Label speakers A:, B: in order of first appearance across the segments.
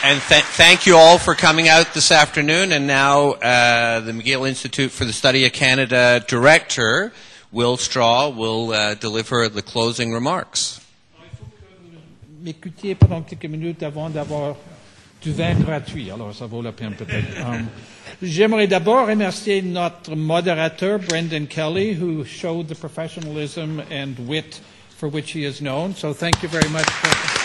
A: And thank you all for coming out this afternoon. And now the McGill Institute for the Study of Canada Director, Will Straw, will deliver the closing remarks.
B: M'écoutiez pendant quelques minutes avant d'avoir du vin gratuit, alors ça vaut la peine peut-être. J'aimerais d'abord remercier notre modérateur, Brendan Kelly, who showed the professionalism and wit for which he is known. So thank you very much.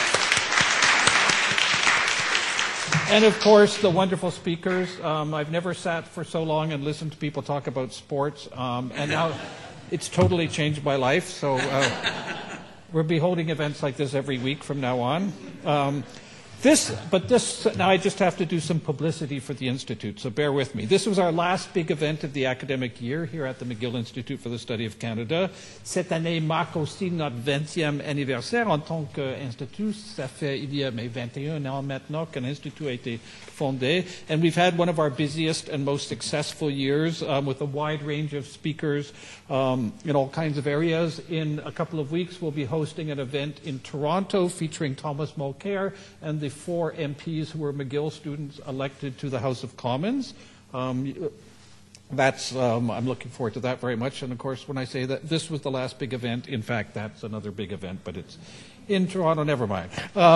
B: And of course, the wonderful speakers. I've never sat for so long and listened to people talk about sports, and now it's totally changed my life. So we'll be holding events like this every week from now on. Now I just have to do some publicity for the Institute, so bear with me. This was our last big event of the academic year here at the McGill Institute for the Study of Canada. Cette année marque aussi notre 20e anniversaire en tant qu'institut. Ça fait il y a 21 ans maintenant qu'un institut a été fondé. And we've had one of our busiest and most successful years with a wide range of speakers in all kinds of areas. In a couple of weeks, we'll be hosting an event in Toronto featuring Thomas Mulcair and the 4 MPs who were McGill students elected to the House of Commons. I'm looking forward to that very much. And of course, when I say that this was the last big event, in fact, that's another big event, but it's in Toronto, never mind.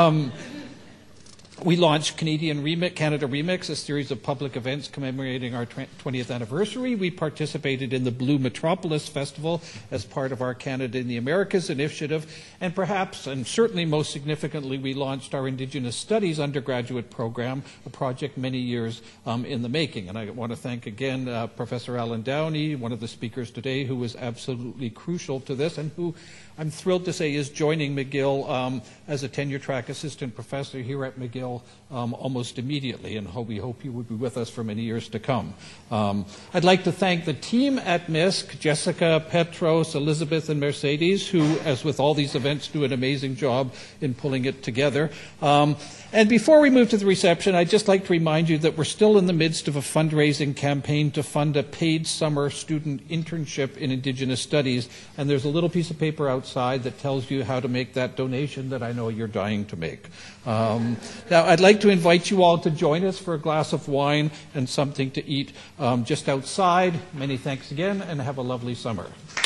B: We launched Canada Remix, a series of public events commemorating our 20th anniversary. We participated in the Blue Metropolis Festival as part of our Canada in the Americas initiative. And perhaps, and certainly most significantly, we launched our Indigenous Studies undergraduate program, a project many years in the making. And I want to thank again Professor Alan Downey, one of the speakers today, who was absolutely crucial to this and who I'm thrilled to say is joining McGill as a tenure-track assistant professor here at McGill almost immediately, and we hope he will be with us for many years to come. I'd like to thank the team at MISC, Jessica, Petros, Elizabeth, and Mercedes, who, as with all these events, do an amazing job in pulling it together. And before we move to the reception, I'd just like to remind you that we're still in the midst of a fundraising campaign to fund a paid summer student internship in Indigenous Studies, and there's a little piece of paper outside that tells you how to make that donation that I know you're dying to make. Now, I'd like to invite you all to join us for a glass of wine and something to eat just outside. Many thanks again, and have a lovely summer.